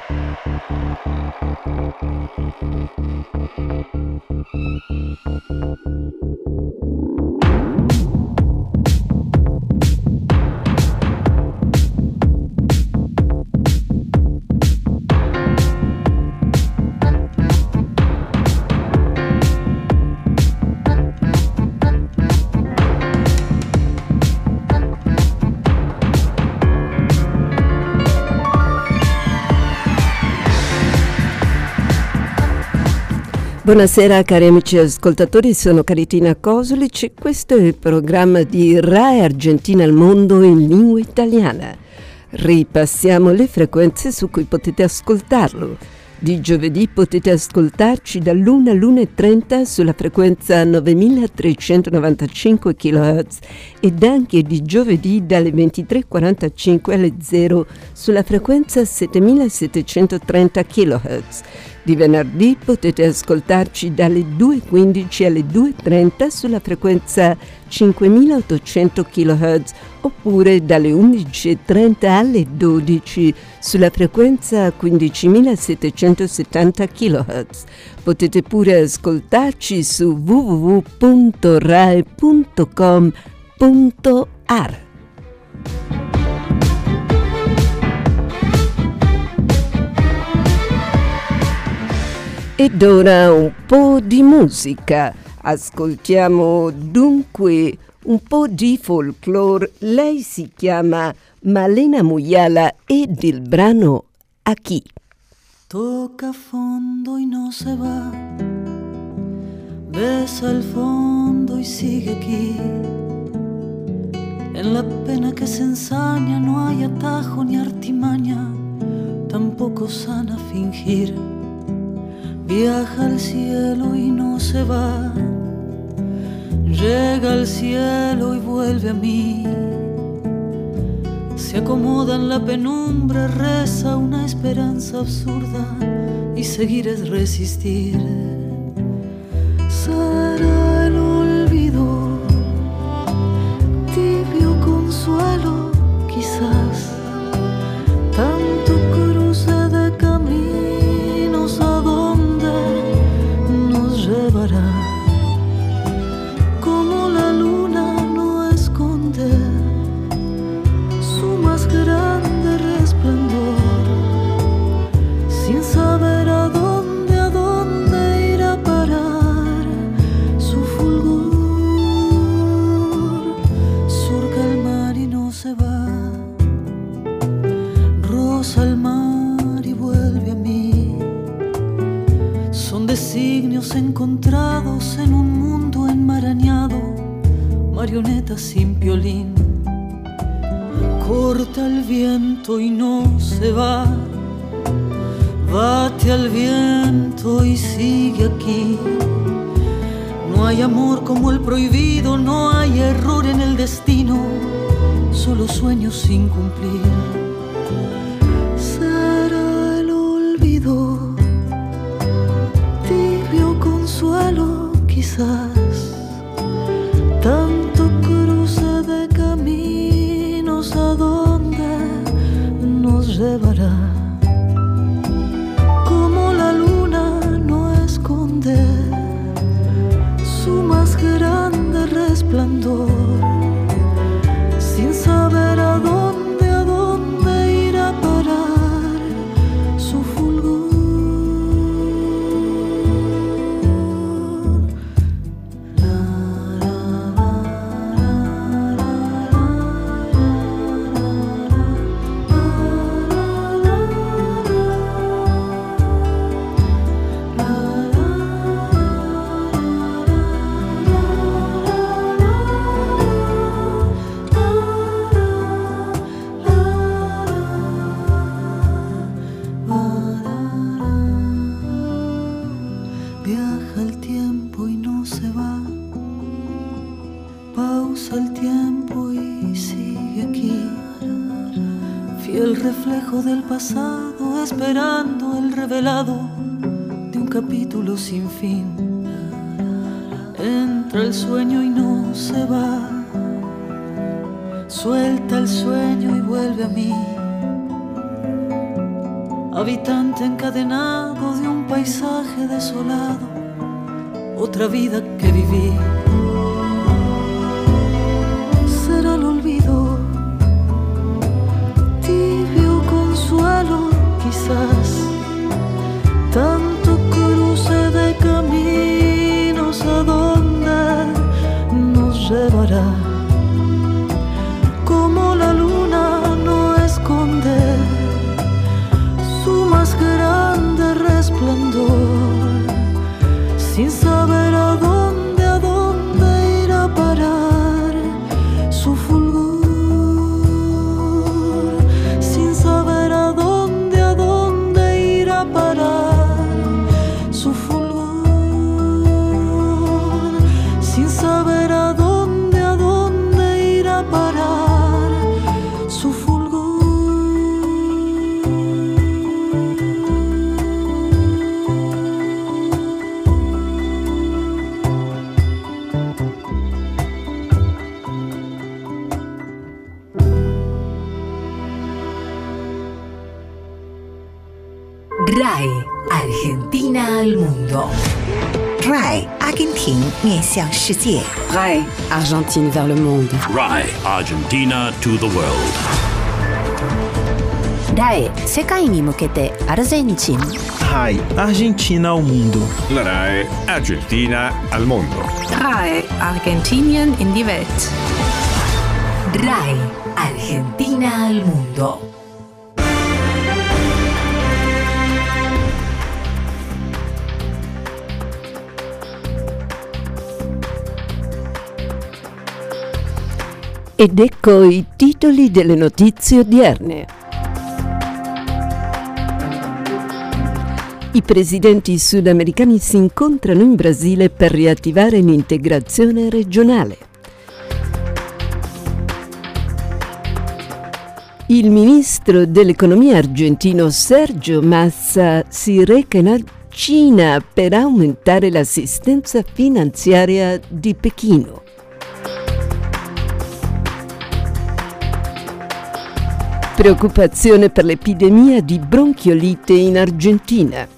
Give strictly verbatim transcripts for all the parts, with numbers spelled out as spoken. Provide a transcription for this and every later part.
Buonasera cari amici ascoltatori, sono Caritina Kosolic e questo è il programma di Rai Argentina al Mondo in lingua italiana. Ripassiamo le frequenze su cui potete ascoltarlo. Di giovedì potete ascoltarci dall'una all'una e trenta sulla frequenza novemilatrecentonovantacinque chilohertz ed anche di giovedì dalle ventitré e quarantacinque alle zero sulla frequenza settemilasettecentotrenta chilohertz. Di venerdì potete ascoltarci dalle due e quindici alle due e trenta sulla frequenza cinquemilaottocento chilohertz oppure dalle undici e trenta alle dodici sulla frequenza quindicimilasettecentosettanta chilohertz. Potete pure ascoltarci su w w w punto rai punto com punto a r. Ed ora un po' di musica. Ascoltiamo dunque un po' di folklore. Lei si chiama Malena Muyala ed il brano Aquí. Toca fondo y no se va, besa el fondo y sigue aquí. En la pena que se ensaña no hay atajo ni artimaña, tampoco sana fingir. Viaja al cielo y no se va, llega al cielo y vuelve a mí. Se acomoda en la penumbra, reza una esperanza absurda y seguir es resistir. Será el olvido, tibio consuelo, quizás. Tanto cruce de caminos, ¿a dónde nos llevará? Como la luna no esconde su más grande resplandor, sin saber a dónde, a dónde irá a parar su fulgor. Surca el mar y no se va, roza el mar y vuelve a mí. Son designios encontrados en un mundo enmarañado, marionetas sin piolín. Corta el viento y no se va, bate al viento y sigue aquí. No hay amor como el prohibido, no hay error en el destino, solo sueños sin cumplir. Será el olvido, tibio consuelo, quizás. Tanto cruce de caminos, ¿a dónde nos llevará? Como la luna no esconde su más grande resplandor, sin saber a dónde, a dónde irá a parar su fulgor. Viaja el tiempo y no se va, pausa el tiempo y sigue aquí. Fiel reflejo del pasado, esperando el revelado de un capítulo sin fin. Entra el sueño y no se va, suelta el sueño y vuelve a mí. habitante encadenado de un paisaje desolado, otra vida que viví. Será el olvido, tibio consuelo quizás, tanto cruce de caminos a donde nos llevará, como la luna no esconde su más grande resplandor, sin saber a dónde, a dónde ir a parar su fulgor, sin saber a dónde, a dónde ir a parar su fulgor, sin saber a dónde, a dónde ir a parar su fulgor. R A E Argentina al mundo. R A E Argentina 面向世界 R A E Argentine vers le monde. R A E Argentina to the world. R A E 世界に向けてアルゼンチン。 R A E Argentina ao mundo. La R A E Argentina al mondo. R A E Argentinien in die Welt. R A E Argentina al mundo. Ed ecco i titoli delle notizie odierne. I presidenti sudamericani si incontrano in Brasile per riattivare l'integrazione regionale. Il ministro dell'economia argentino Sergio Massa si reca in Cina per aumentare l'assistenza finanziaria di Pechino. Preoccupazione per l'epidemia di bronchiolite in Argentina.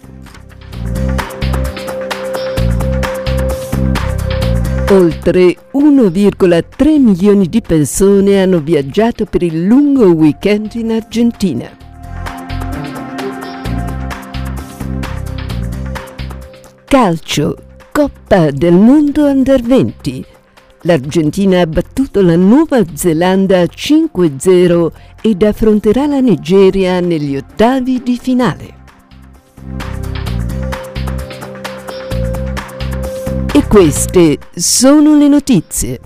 Oltre uno virgola tre milioni di persone hanno viaggiato per il lungo weekend in Argentina. Calcio, Coppa del Mondo Under venti. L'Argentina ha battuto la Nuova Zelanda cinque a zero ed affronterà la Nigeria negli ottavi di finale. E queste sono le notizie.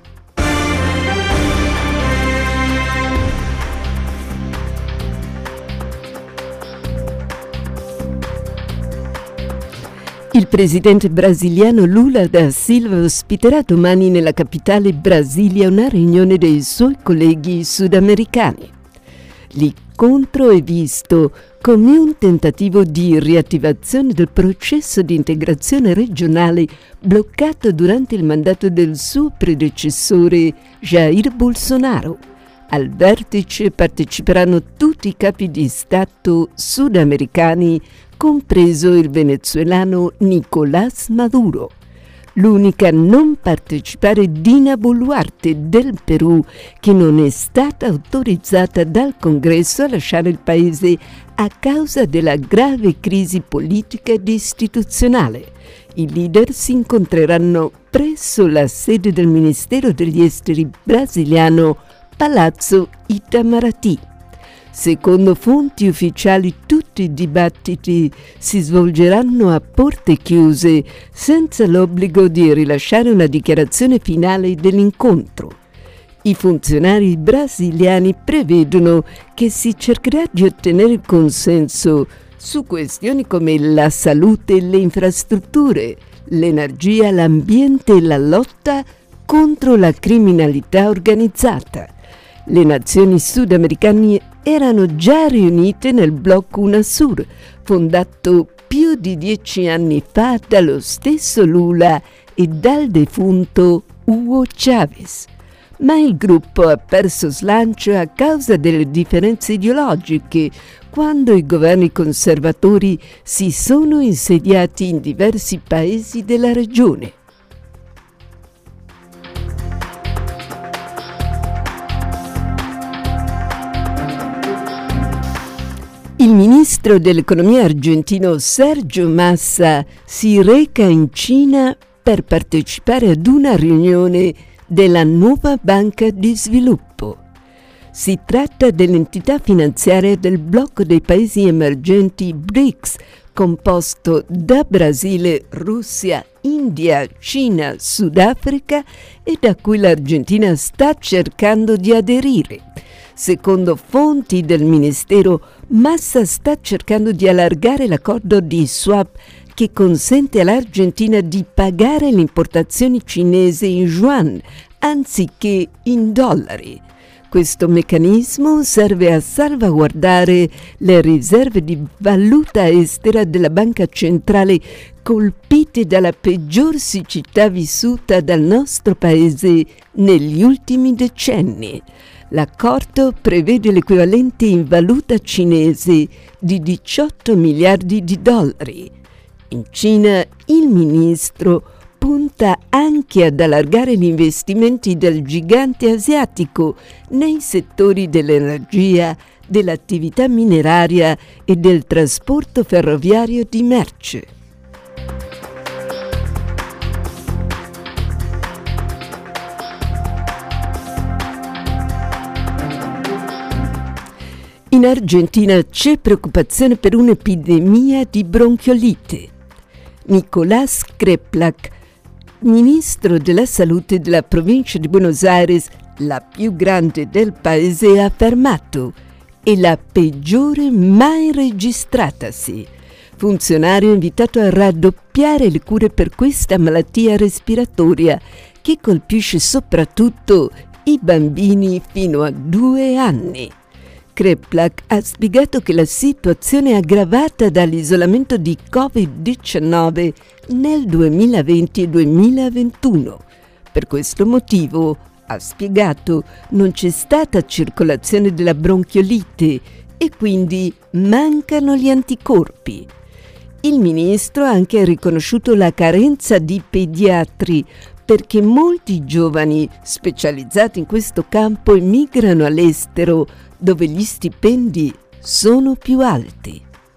Il presidente brasiliano Lula da Silva ospiterà domani nella capitale Brasilia una riunione dei suoi colleghi sudamericani. L'incontro è visto come un tentativo di riattivazione del processo di integrazione regionale bloccato durante il mandato del suo predecessore Jair Bolsonaro. Al vertice parteciperanno tutti i capi di Stato sudamericani, compreso il venezuelano Nicolás Maduro. L'unica a non partecipare è Dina Boluarte del Perù, che non è stata autorizzata dal Congresso a lasciare il paese a causa della grave crisi politica ed istituzionale. I leader si incontreranno presso la sede del Ministero degli Esteri brasiliano, Palazzo Itamaraty. Secondo fonti ufficiali, tutti i dibattiti si svolgeranno a porte chiuse, senza l'obbligo di rilasciare una dichiarazione finale dell'incontro. I funzionari brasiliani prevedono che si cercherà di ottenere consenso su questioni come la salute e le infrastrutture, l'energia, l'ambiente e la lotta contro la criminalità organizzata. Le nazioni sudamericane erano già riunite nel blocco UNASUR, fondato più di dieci anni fa dallo stesso Lula e dal defunto Hugo Chávez. ma il gruppo ha perso slancio a causa delle differenze ideologiche quando i governi conservatori si sono insediati in diversi paesi della regione. Il ministro dell'economia argentino Sergio Massa si reca in Cina per partecipare ad una riunione della nuova Banca di Sviluppo. Si tratta dell'entità finanziaria del blocco dei paesi emergenti B R I C S, composto da Brasile, Russia, India, Cina, Sudafrica e da cui l'Argentina sta cercando di aderire. Secondo fonti del Ministero, Massa sta cercando di allargare l'accordo di swap che consente all'Argentina di pagare le importazioni cinesi in yuan anziché in dollari. Questo meccanismo serve a salvaguardare le riserve di valuta estera della banca centrale colpite dalla peggior siccità vissuta dal nostro paese negli ultimi decenni. L'accordo prevede l'equivalente in valuta cinese di diciotto miliardi di dollari. In Cina il ministro punta anche ad allargare gli investimenti del gigante asiatico nei settori dell'energia, dell'attività mineraria e del trasporto ferroviario di merce. In Argentina c'è preoccupazione per un'epidemia di bronchiolite. Nicolás Kreplak, ministro della salute della provincia di Buenos Aires, la più grande del paese, ha affermato: è la peggiore mai registratasi. Funzionario invitato a raddoppiare le cure per questa malattia respiratoria che colpisce soprattutto i bambini fino a due anni. Kreplak ha spiegato che la situazione è aggravata dall'isolamento di covid diciannove nel duemilaventi e duemilaventuno. Per questo motivo, ha spiegato, non c'è stata circolazione della bronchiolite e quindi mancano gli anticorpi. Il ministro ha anche riconosciuto la carenza di pediatri perché molti giovani specializzati in questo campo emigrano all'estero dove gli stipendi sono più alti.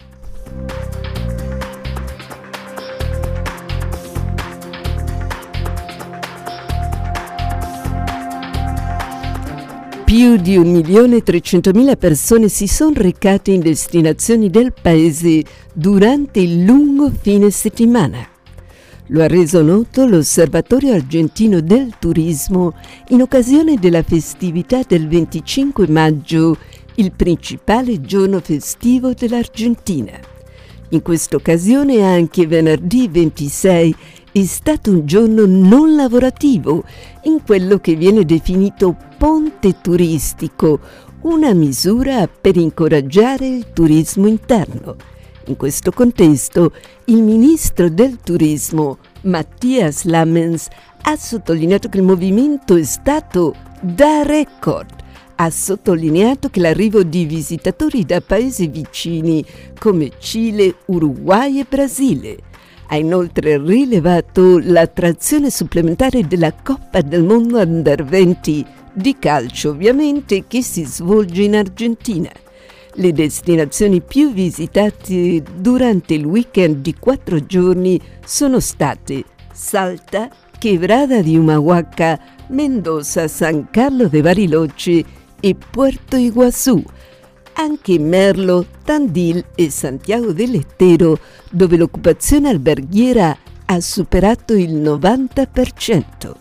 Più di un milione e trecentomila persone si sono recate in destinazioni del paese durante il lungo fine settimana. Lo ha reso noto l'Osservatorio Argentino del Turismo in occasione della festività del venticinque maggio, il principale giorno festivo dell'Argentina. In questa occasione anche venerdì ventisei è stato un giorno non lavorativo, in quello che viene definito ponte turistico, una misura per incoraggiare il turismo interno. In questo contesto, il ministro del turismo, Matías Lamens, ha sottolineato che il movimento è stato da record. Ha sottolineato che l'arrivo di visitatori da paesi vicini come Cile, Uruguay e Brasile. Ha inoltre rilevato l'attrazione supplementare della Coppa del Mondo Under venti, di calcio ovviamente, che si svolge in Argentina. Le destinazioni più visitate durante il weekend di quattro giorni sono state Salta, Quebrada di Humahuaca, Mendoza, San Carlos de Bariloche e Puerto Iguazú. Anche Merlo, Tandil e Santiago del Estero, dove l'occupazione alberghiera ha superato il novanta per cento.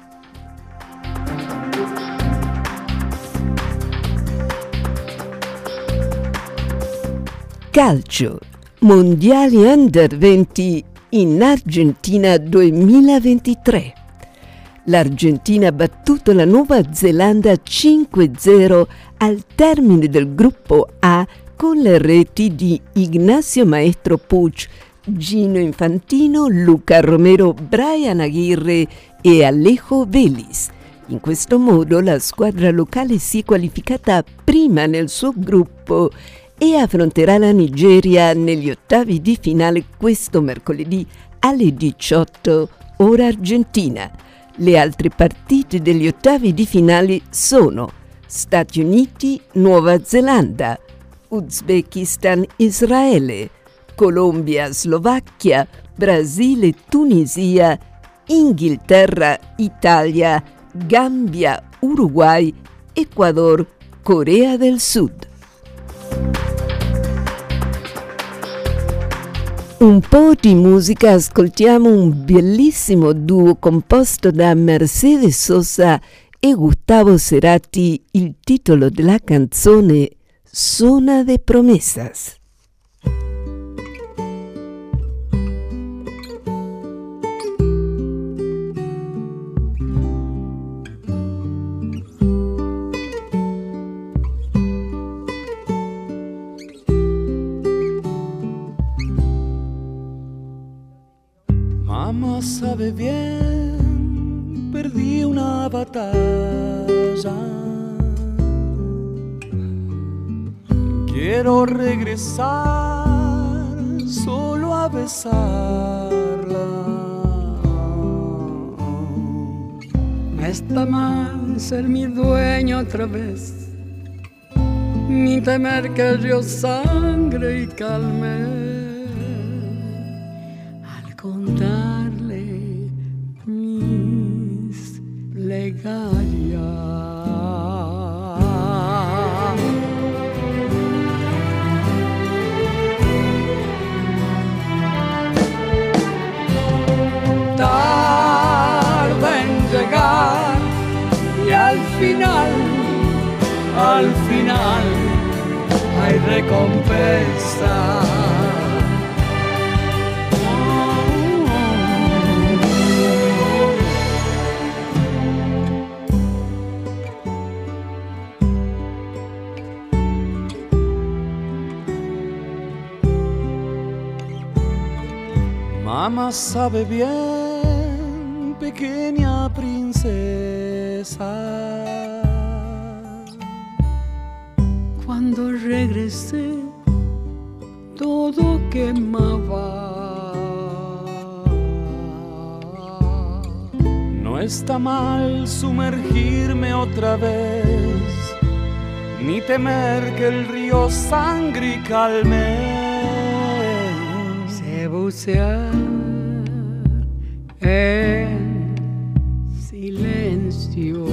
Calcio, Mondiali Under venti in Argentina duemilaventitré. L'Argentina ha battuto la Nuova Zelanda cinque a zero al termine del gruppo A con le reti di Ignacio Maestro Puig, Gino Infantino, Luca Romero, Brian Aguirre e Alejo Vélez. In questo modo la squadra locale si è qualificata prima nel suo gruppo e affronterà la Nigeria negli ottavi di finale questo mercoledì alle diciotto ora argentina. Le altre partite degli ottavi di finale sono Stati Uniti, Nuova Zelanda, Uzbekistan, Israele, Colombia, Slovacchia, Brasile, Tunisia, Inghilterra, Italia, Gambia, Uruguay, Ecuador, Corea del Sud. Un po' di musica, ascoltiamo un bellissimo duo composto da Mercedes Sosa e Gustavo Cerati. Il titolo della canzone Zona de Promesas. Mamá sabe bien, perdí una batalla. Quiero regresar solo a besarla. No está mal ser mi dueño otra vez, ni temer que el río sangre y calme. Contarle mis plegarias. Tarda en llegar y al final, al final hay recompensa. Mamá sabe bien, pequeña princesa. Cuando regresé, todo quemaba. No está mal sumergirme otra vez, ni temer que el río sangre calme. Bucear en silencio.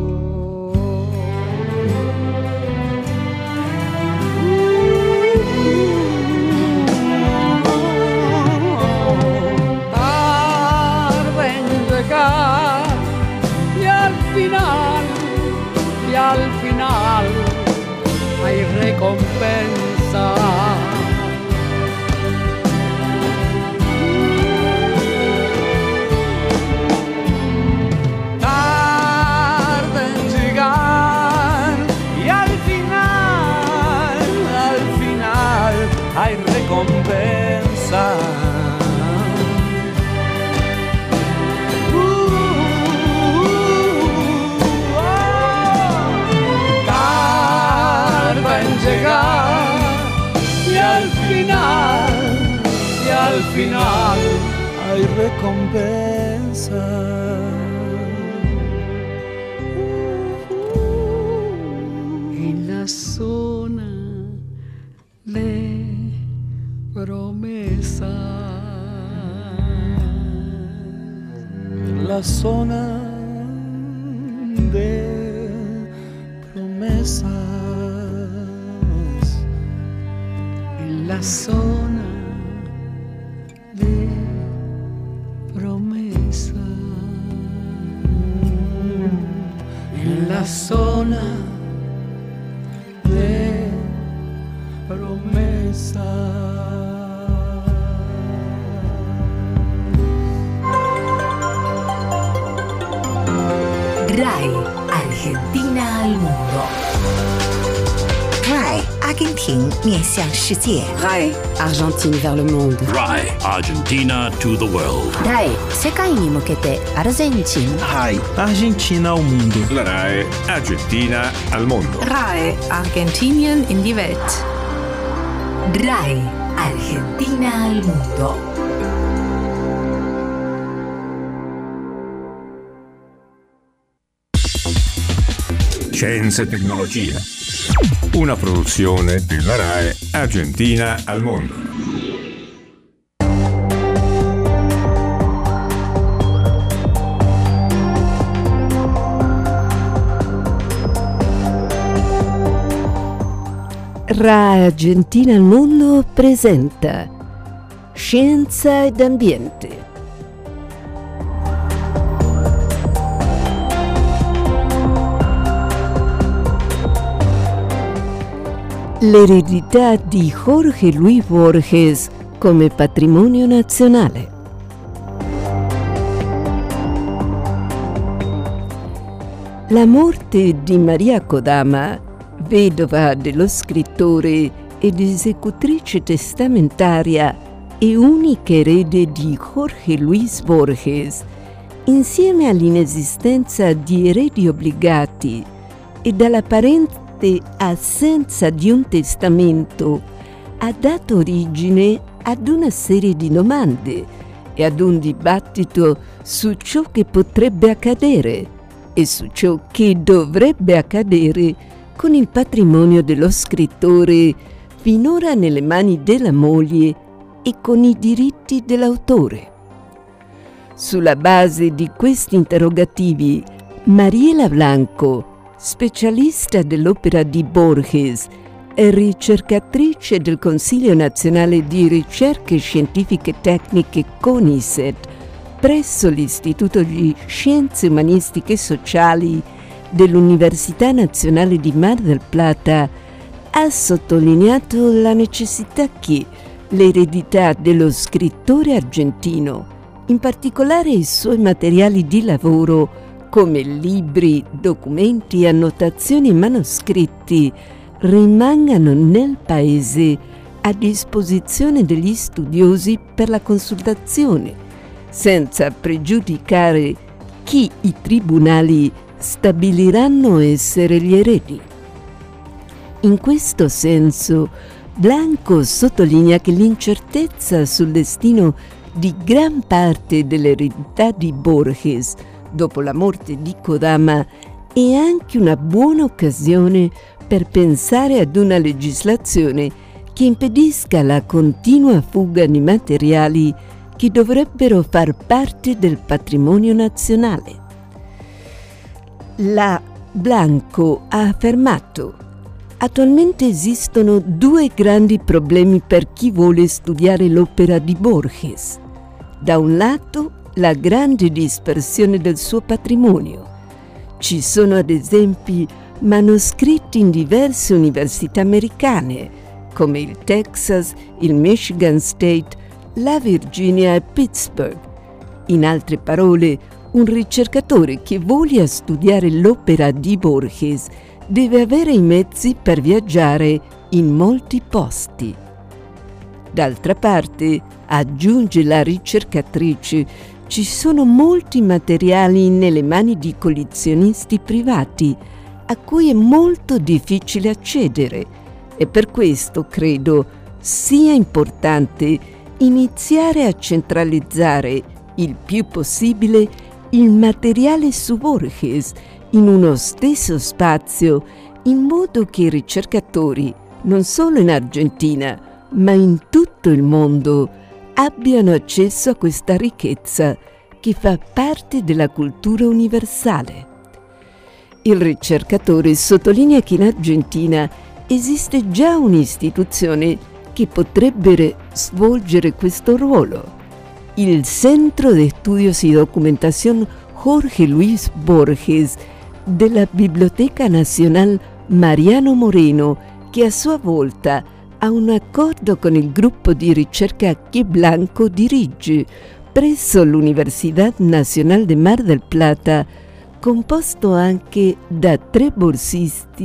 Tarde en llegar y al final, y al final hay recompensa. Hay recompensa. Uh, uh, oh. Tarda en llegar y al final, y al final hay recompensa. En la zona de promesas, la zona de promesas, en la zona de promesas, en la zona de promesas. R A I, Argentina al mundo. R A I 阿根廷面向世界。 R A I Argentine vers le monde. R A I Argentina to the world. R A I 世界に向けてアルゼンチン。 R A I Argentina al mondo. La RAI Argentina al mondo. R A I Argentinien in die Welt. R A I Argentina al mondo. Scienza e tecnologia. Una produzione della RAI Argentina al mondo. R A I Argentina al mondo presenta Scienza ed ambiente. L'eredità di Jorge Luis Borges come patrimonio nazionale. La morte di Maria Kodama, vedova dello scrittore ed esecutrice testamentaria e unica erede di Jorge Luis Borges, insieme all'inesistenza di eredi obbligati e dall'apparente assenza di un testamento, ha dato origine ad una serie di domande e ad un dibattito su ciò che potrebbe accadere e su ciò che dovrebbe accadere con il patrimonio dello scrittore finora nelle mani della moglie e con i diritti dell'autore. Sulla base di questi interrogativi, Mariela Blanco, specialista dell'opera di Borges e ricercatrice del Consiglio Nazionale di Ricerche Scientifiche Tecniche CONICET presso l'Istituto di Scienze Umanistiche e Sociali dell'Università Nazionale di Mar del Plata, ha sottolineato la necessità che l'eredità dello scrittore argentino, in particolare i suoi materiali di lavoro come libri, documenti, annotazioni e manoscritti, rimangano nel Paese a disposizione degli studiosi per la consultazione, senza pregiudicare chi i tribunali stabiliranno essere gli eredi. In questo senso, Blanco sottolinea che l'incertezza sul destino di gran parte dell'eredità di Borges dopo la morte di Kodama è anche una buona occasione per pensare ad una legislazione che impedisca la continua fuga di materiali che dovrebbero far parte del patrimonio nazionale. La Blanco ha affermato: attualmente esistono due grandi problemi per chi vuole studiare l'opera di Borges. Da un lato, la grande dispersione del suo patrimonio. Ci sono ad esempio manoscritti in diverse università americane, come il Texas, il Michigan State, la Virginia e Pittsburgh. In altre parole, un ricercatore che voglia studiare l'opera di Borges deve avere i mezzi per viaggiare in molti posti. D'altra parte, aggiunge la ricercatrice, ci sono molti materiali nelle mani di collezionisti privati a cui è molto difficile accedere e per questo credo sia importante iniziare a centralizzare il più possibile il materiale su Borges in uno stesso spazio, in modo che i ricercatori, non solo in Argentina, ma in tutto il mondo, abbiano accesso a questa ricchezza che fa parte della cultura universale. Il ricercatore sottolinea che in Argentina esiste già un'istituzione che potrebbe svolgere questo ruolo, il Centro de Estudios y Documentación Jorge Luis Borges della Biblioteca Nacional Mariano Moreno, che a sua volta ha un accordo con il gruppo di ricerca che Blanco dirige presso l'Universidad Nacional de Mar del Plata, composto anche da tre borsisti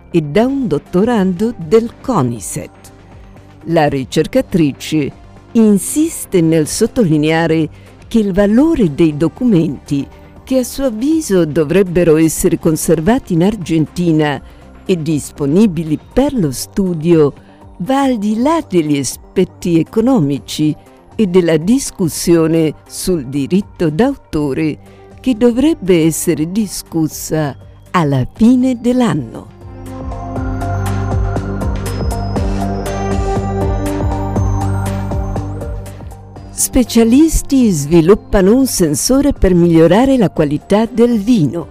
e da un dottorando del CONICET. La ricercatrice insiste nel sottolineare che il valore dei documenti, che a suo avviso dovrebbero essere conservati in Argentina e disponibili per lo studio, va al di là degli aspetti economici e della discussione sul diritto d'autore che dovrebbe essere discussa alla fine dell'anno. Specialisti sviluppano un sensore per migliorare la qualità del vino.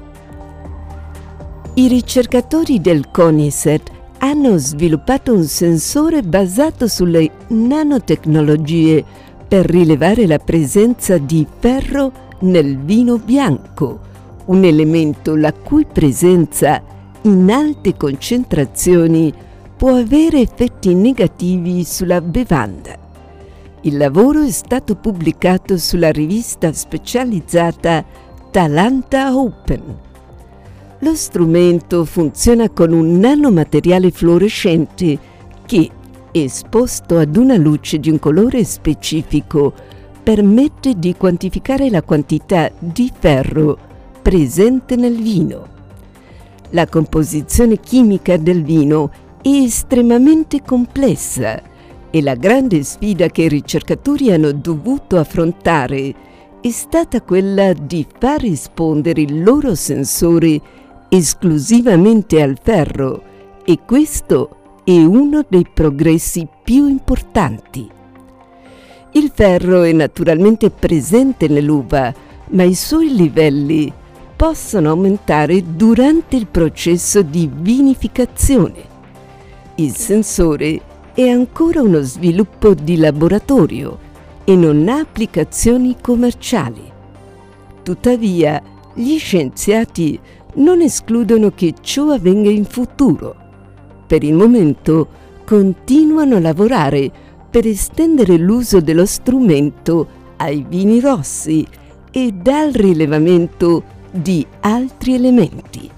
I ricercatori del CONICET hanno sviluppato un sensore basato sulle nanotecnologie per rilevare la presenza di ferro nel vino bianco, un elemento la cui presenza in alte concentrazioni può avere effetti negativi sulla bevanda. Il lavoro è stato pubblicato sulla rivista specializzata Talanta Open. Lo strumento funziona con un nanomateriale fluorescente che, esposto ad una luce di un colore specifico, permette di quantificare la quantità di ferro presente nel vino. La composizione chimica del vino è estremamente complessa e la grande sfida che i ricercatori hanno dovuto affrontare è stata quella di far rispondere il loro sensore esclusivamente al ferro, e questo è uno dei progressi più importanti. Il ferro è naturalmente presente nell'uva, ma i suoi livelli possono aumentare durante il processo di vinificazione. Il sensore è ancora uno sviluppo di laboratorio e non ha applicazioni commerciali. Tuttavia, gli scienziati non escludono che ciò avvenga in futuro. Per il momento continuano a lavorare per estendere l'uso dello strumento ai vini rossi e al rilevamento di altri elementi.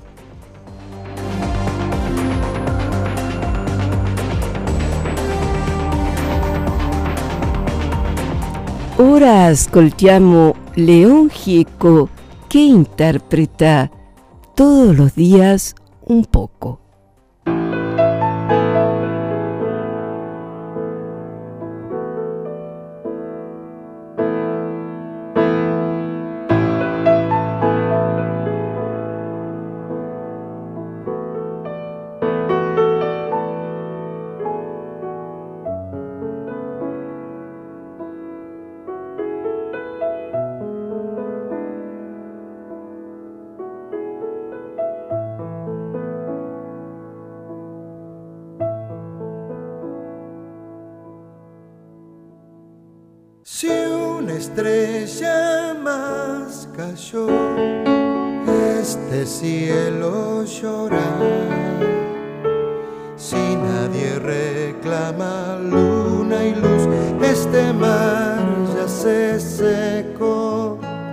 Ora ascoltiamo León Gieco che interpreta Todos los días un poco. Si una estrella más cayó, este cielo llora. Si nadie reclama luna y luz, este mar ya se secó.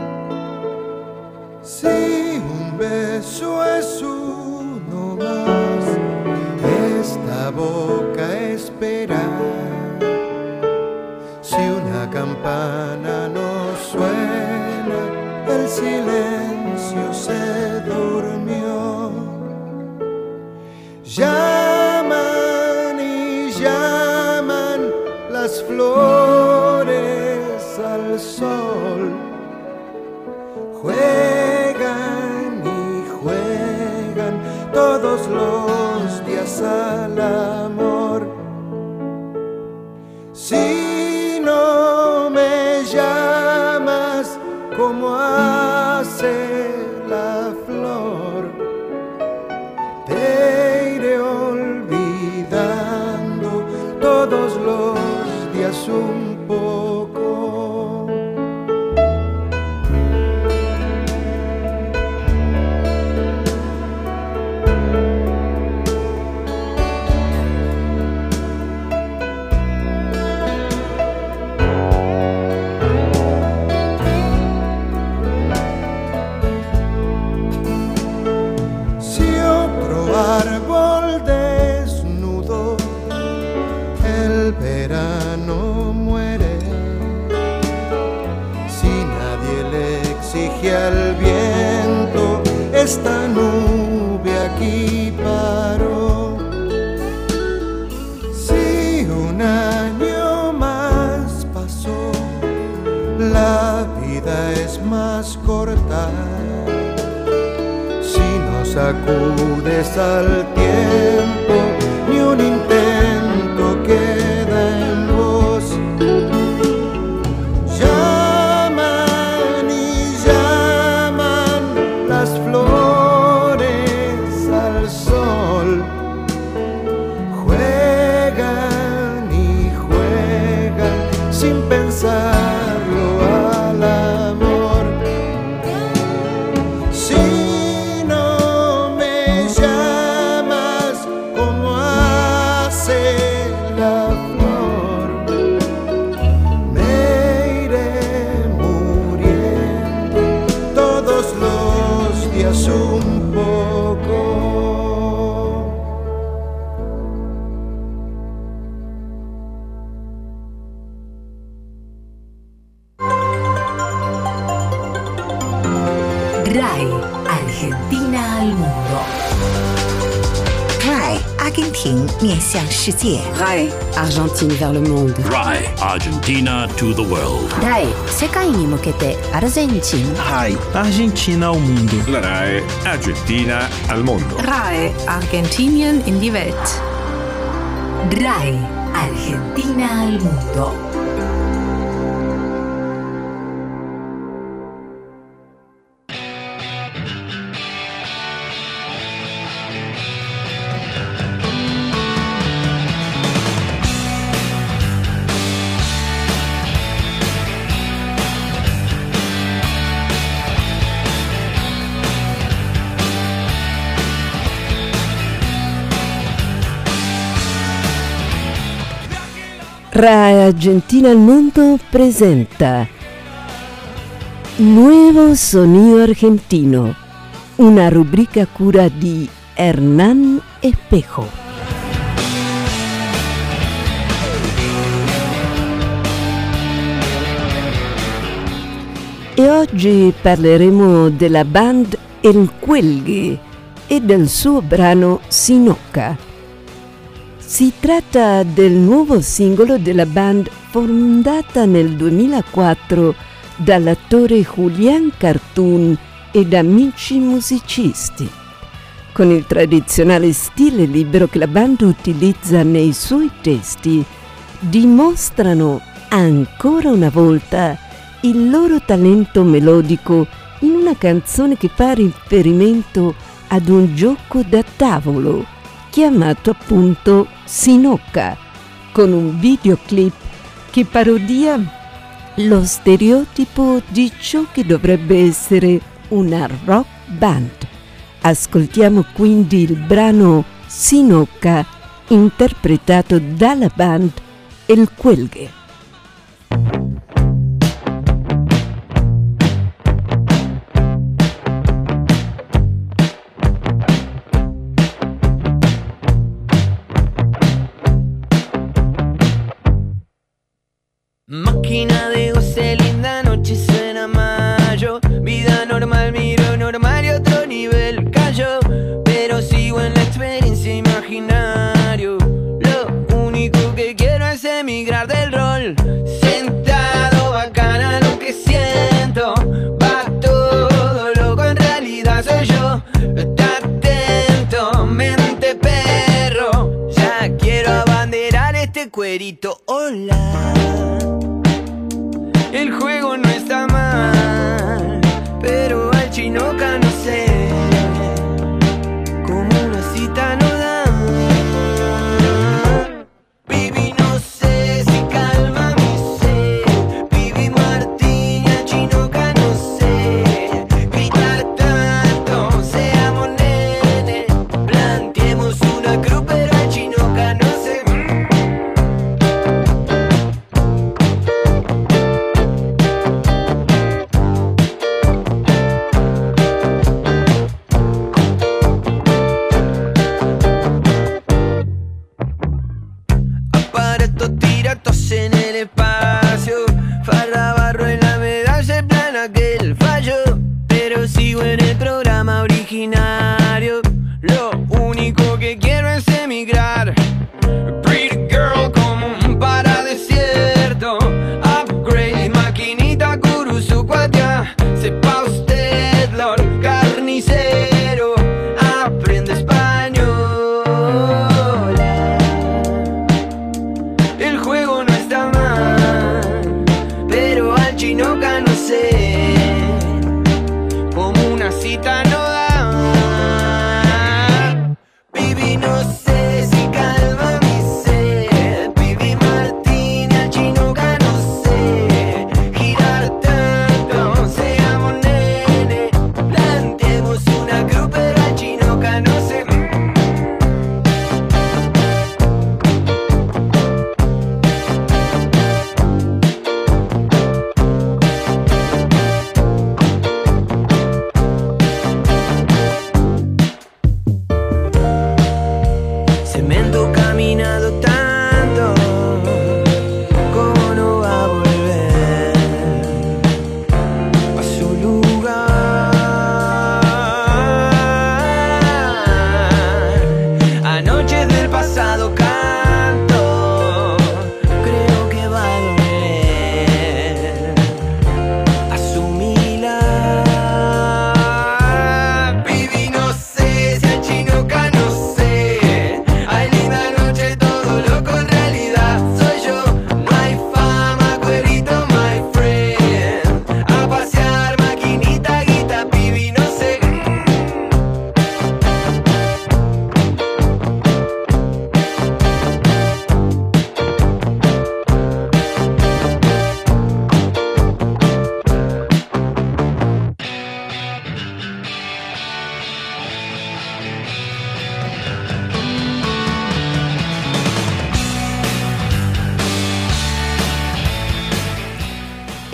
Si un beso es uno más, esta boca espera. Si una campana no suena, el silencio se durmió. Llaman y llaman las flores al sol. Juegan y juegan todos los días al amor. Si no me llamas como hace la flor, te iré olvidando todos los días un poco. verano muere, si nadie le exige al viento, esta nube aquí paró. Si un año más pasó, la vida es más corta. Si no sacudes al tiempo, ni un intento queda en vos. Llaman y llaman las flores al sol. Juegan y juegan sin pensarlo al amor. Si no me llamas como hace la flor, me iré muriendo todos los días un poco. RAI, Argentina al mundo. RAI, 阿根廷面向世界。 RAI, Argentine vers le monde. RAI, Argentina to the world. RAI, 世界に向けてアルゼンチン。 RAI, Argentina al mundo. La RAI Argentina al mondo. RAI, Argentinien in die Welt. RAI, Argentina al mundo. RAI Argentina al mundo presenta Nuevo Sonido Argentino, una rubrica a cura di Hernán Espejo. E oggi parleremo della band El Cuelgue e del suo brano Sinoca. Si tratta del nuovo singolo della band fondata nel duemilaquattro dall'attore Julián Cartoon e da amici musicisti. Con il tradizionale stile libero che la band utilizza nei suoi testi, dimostrano ancora una volta il loro talento melodico in una canzone che fa riferimento ad un gioco da tavolo chiamato appunto Sinoca, con un videoclip che parodia lo stereotipo di ciò che dovrebbe essere una rock band. Ascoltiamo quindi il brano Sinoca interpretato dalla band El Cuelgue. Máquina de goce, linda noche, suena mayo. Vida normal, miro normal y otro nivel callo. Pero sigo en la experiencia imaginario. Lo único que quiero es emigrar del rol. Sentado, bacana lo que siento. Va todo loco, en realidad soy yo. Está atento, mente perro. Ya quiero abanderar este cuerito, hola. El juego no está mal, pero al Chinoca no sé, como una cita no da. Baby, no sé si calma mi sed. Baby Martín, al Chinoca no sé. Gritar tanto, seamos nene. Planteemos una cruz, pero al Chinoca no sé.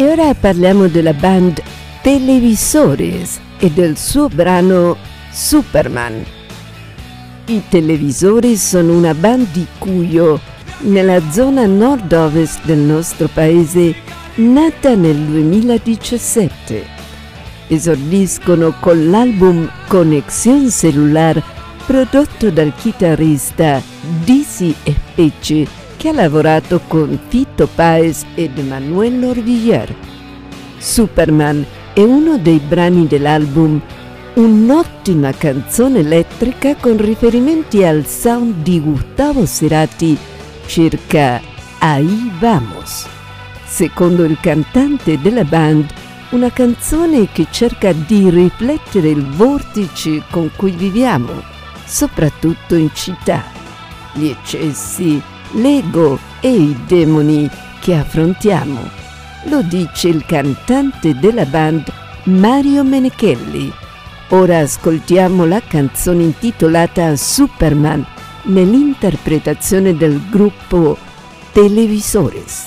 E ora parliamo della band Televisores e del suo brano Superman. I Televisori sono una band di Cuyo, nella zona nord-ovest del nostro paese, nata nel duemiladiciassette. Esordiscono con l'album Conexión Celular, prodotto dal chitarrista Dizzy Especie, che ha lavorato con Fito Páez ed Manuel Orvillar. Superman è uno dei brani dell'album, un'ottima canzone elettrica con riferimenti al sound di Gustavo Cerati circa Ahí Vamos. Secondo il cantante della band, una canzone che cerca di riflettere il vortice con cui viviamo, soprattutto in città, gli eccessi, l'ego e i demoni che affrontiamo. Lo dice il cantante della band Mario Menechelli. Ora ascoltiamo la canzone intitolata Superman nell'interpretazione del gruppo Televisores.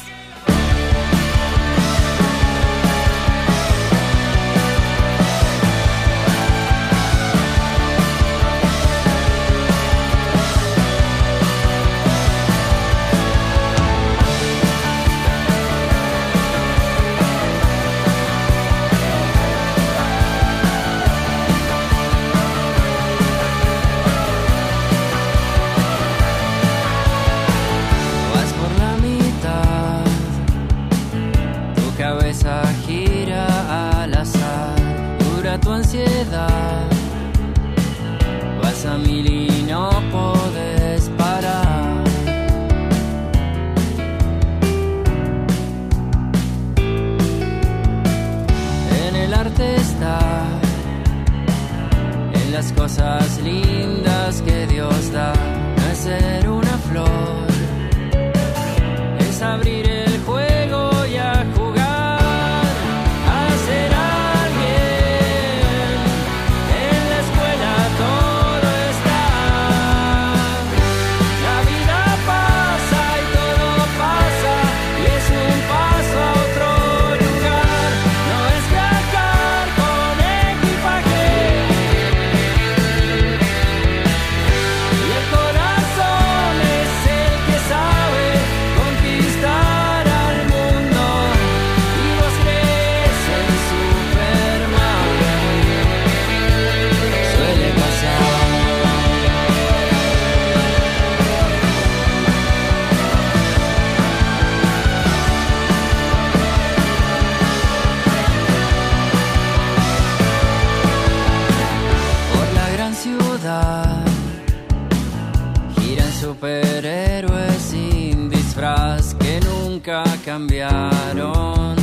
Cambiaron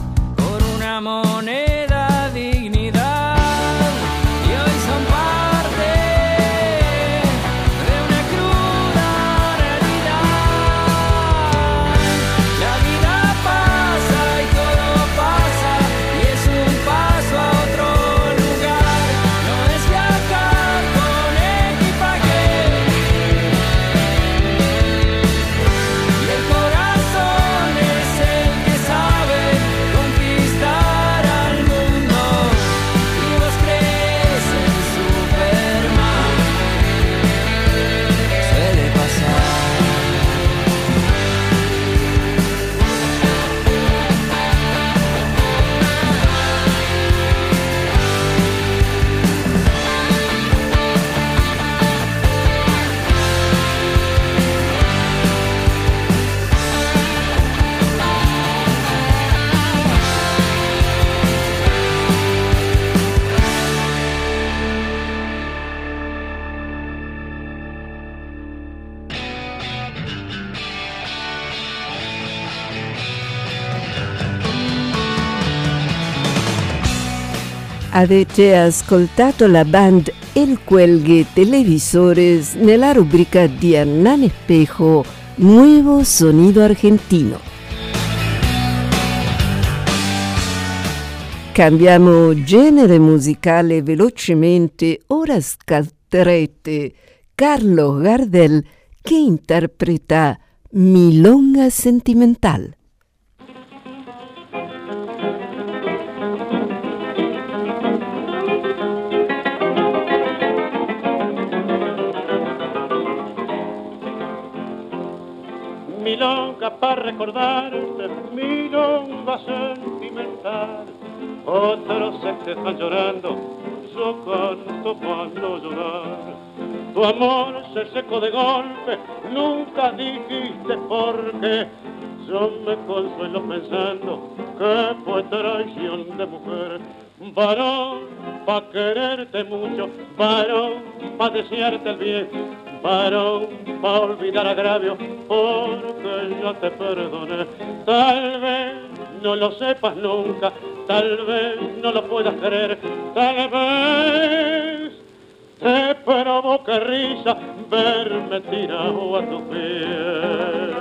por una moneda dignidad y hoy son parte de una cruda realidad. La vida pasa y todo pasa y es un paso a otro lugar. No es viajar con equipaje y el corazón es el que sabe conquistar al mundo y vos crees en Superman. Suele pasar. Avete ascoltato la band El Cuelgue Televisores nella rubrica di Hernán Espejo Nuevo Sonido Argentino. Cambiamo genere musicale velocemente, ora ascolterete Carlos Gardel che interpreta Milonga Sentimental. milonga para recordarte, milonga sentimental. Otros se te están llorando, yo canto para no llorar. Tu amor se secó de golpe, nunca dijiste por qué. Yo me consuelo pensando que fue traición de mujer. Varón, pa' quererte mucho, varón, pa' desearte el bien, varón, pa' olvidar agravio, porque yo te perdoné. Tal vez no lo sepas nunca, tal vez no lo puedas creer, tal vez te provoca risa verme tirado a tu pies.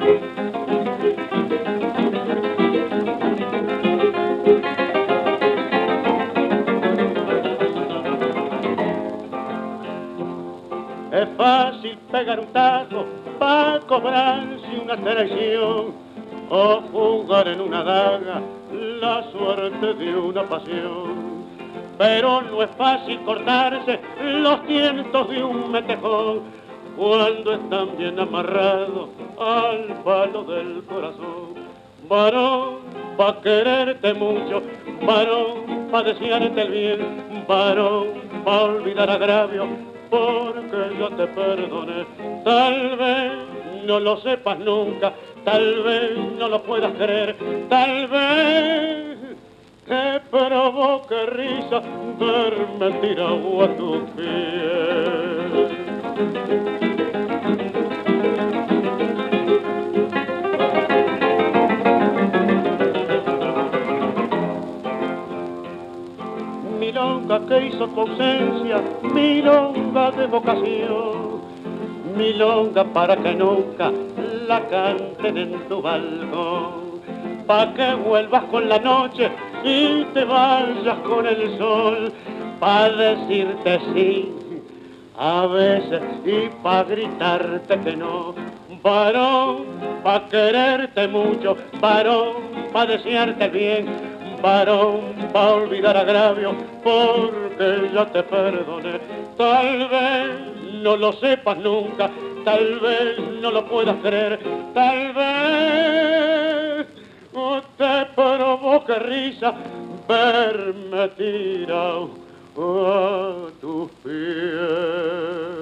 Es fácil pegar un tajo para cobrarse una traición o jugar en una daga la suerte de una pasión. Pero no es fácil cortarse los tientos de un metejón cuando están bien amarrados al palo del corazón. Varón, pa' quererte mucho, varón, pa' desearte el bien, varón, pa' olvidar agravio, porque yo te perdoné. Tal vez no lo sepas nunca, tal vez no lo puedas creer, tal vez te provoque risa verme tirado a tus pies. Milonga que hizo tu ausencia, milonga de vocación, milonga para que nunca la canten en tu balcón, pa' que vuelvas con la noche y te vayas con el sol, pa' decirte sí a veces y pa' gritarte que no. Varón, pa' quererte mucho, varón, pa' desearte bien, varón, pa' olvidar agravio, porque ya te perdoné. Tal vez no lo sepas nunca, tal vez no lo puedas creer, tal vez te provoque risa verme tirado a tus pies.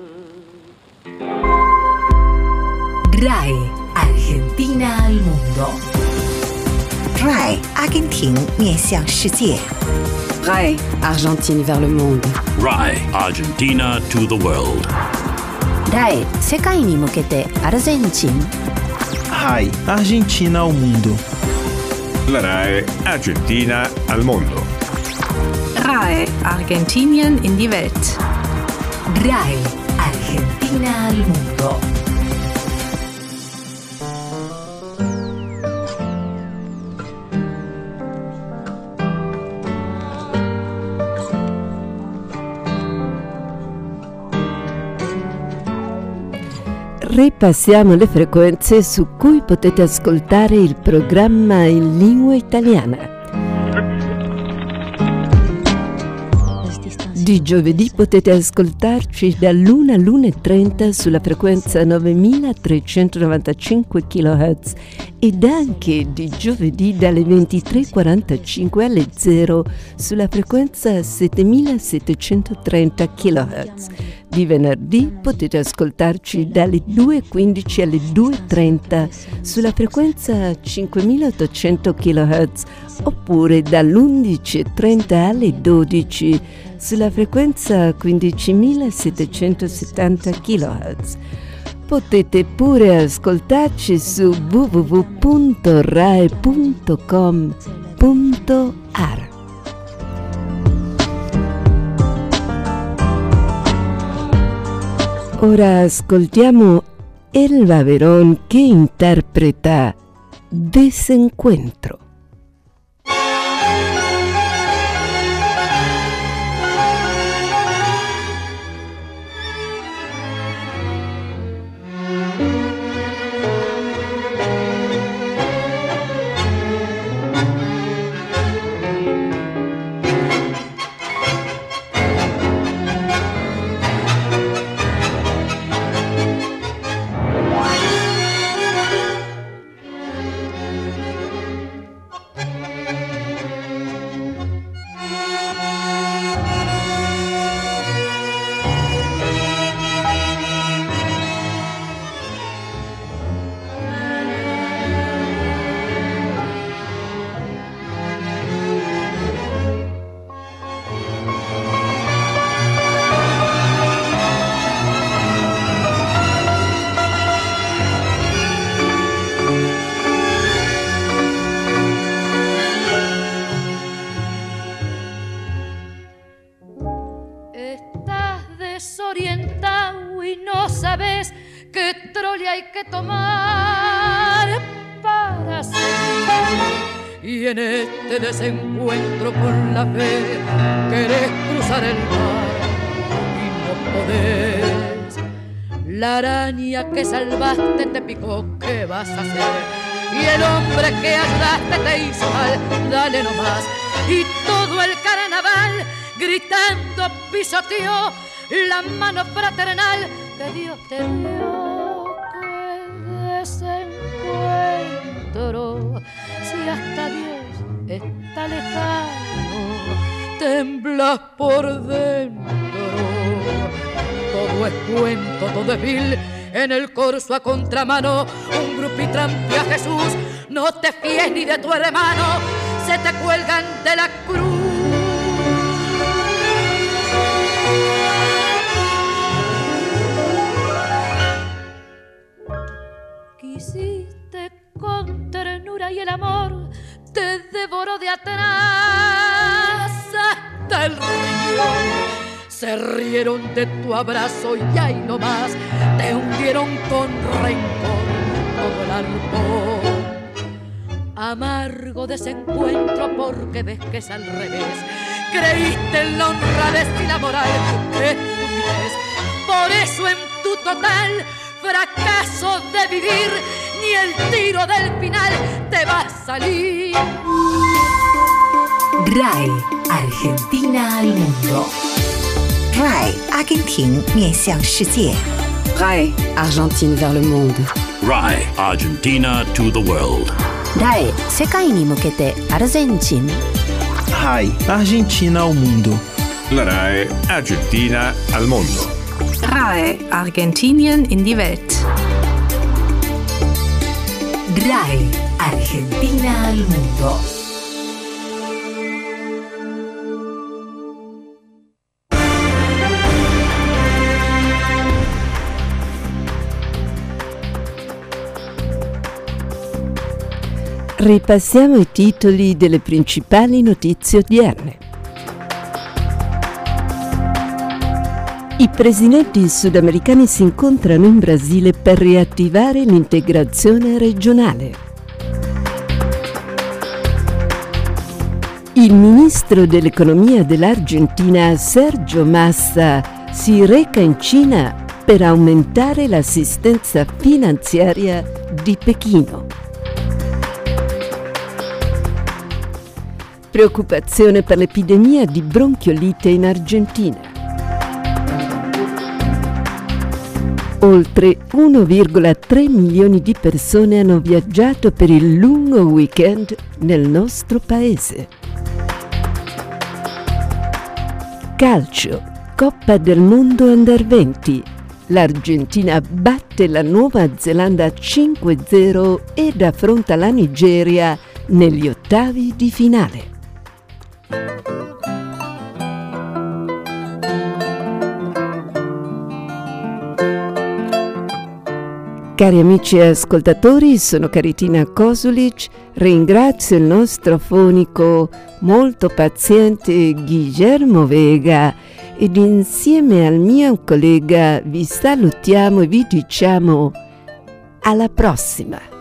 R A E Argentina al mundo. R A E 阿根廷面向世界。 R A E Argentine vers le monde. R A E Argentina to the world. R A E 世界に向けてアルゼンチン。 R A E Argentina ao mundo. La R A E Argentina al mondo. R A E Argentinien in die Welt. R A E Argentina al mundo. Ripassiamo le frequenze su cui potete ascoltare il programma in lingua italiana. Di giovedì potete ascoltarci dall'una all'una e trenta sulla frequenza novemilatrecentonovantacinque chilohertz ed anche di giovedì dalle ventitré e quarantacinque alle zero sulla frequenza settemilasettecentotrenta chilohertz. Di venerdì potete ascoltarci dalle due e quindici alle due e trenta sulla frequenza cinquemilaottocento chilohertz oppure dall'undici e trenta alle dodici sulla frequenza quindicimilasettecentosettanta chilohertz. Potete pure ascoltarci su w w w punto rai punto com punto a r. Ora ascoltiamo Elba Verón che interpreta Desencuentro. trole hay que tomar para seguir. Y en este desencuentro con la fe querés cruzar el mar y no podés. La araña que salvaste te picó, ¿qué vas a hacer? Y el hombre que ayudaste te hizo mal, dale nomás. Y todo el carnaval gritando pisoteó la mano fraternal que Dios te dio. ¡Qué desencuentro! Si hasta Dios está lejano, temblas por dentro. Todo es cuento, todo es vil. En el corso a contramano, un grupitrampia a Jesús. No te fíes ni de tu hermano, se te cuelgan de la cruz. Quisiste con ternura y el amor te devoró de atrás hasta el riñón. Se rieron de tu abrazo y ahí nomás te hundieron con rencor todo el arpón. Amargo desencuentro porque ves que es al revés. Creíste en la honradez y la moral, qué estupidez. Por eso en tu total fracaso de vivir, ni el tiro del final te va a salir. R A E, Argentina al mundo. R A E, Argentina 面向世界。 R A E, Argentine vers le monde. R A E, Argentina to the world. R A E, 世界に向けてアルゼンチン。 R A E, Argentina ao mundo. La R A E Argentina al mundo. R A E, Argentinien in die Welt. R A E, Argentina al mundo. Ripassiamo i titoli delle principali notizie odierne. I presidenti sudamericani si incontrano in Brasile per riattivare l'integrazione regionale. Il ministro dell'economia dell'Argentina, Sergio Massa, si reca in Cina per aumentare l'assistenza finanziaria di Pechino. Preoccupazione per l'epidemia di bronchiolite in Argentina. Oltre uno virgola tre milioni di persone hanno viaggiato per il lungo weekend nel nostro paese. Calcio, Coppa del Mondo Under venti. L'Argentina batte la Nuova Zelanda cinque a zero ed affronta la Nigeria negli ottavi di finale. Cari amici ascoltatori, sono Caritina Kosulic, ringrazio il nostro fonico molto paziente Guillermo Vega ed insieme al mio collega vi salutiamo e vi diciamo alla prossima!